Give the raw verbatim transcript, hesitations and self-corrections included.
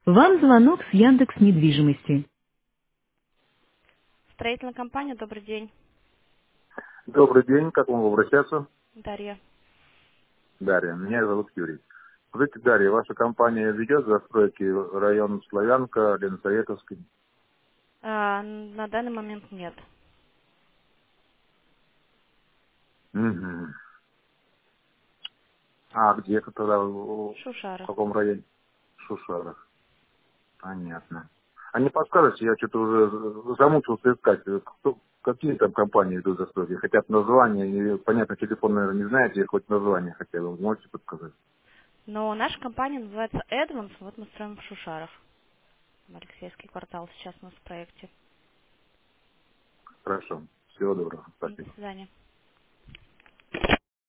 Вам звонок с Яндекс недвижимости. Строительная компания, добрый день. Добрый день, как вам обращаться? Дарья. Дарья, меня зовут Юрий. Скажите, Дарья, ваша компания ведет застройки района Славянка, Ленсоветовский? А, на данный момент нет. Угу. А где это тогда? В в Шушара. каком районе? Шушарах. Понятно. А не подскажете, я что-то уже замучился искать, кто, какие там компании идут застройки? Хотят названия, и, понятно, телефон, наверное, не знаете, хоть название хотя бы, можете подсказать? Но наша компания называется Advance, вот мы строим в Шушарах. Алексеевский квартал сейчас у нас в проекте. Хорошо. Всего доброго. До Спасибо. свидания.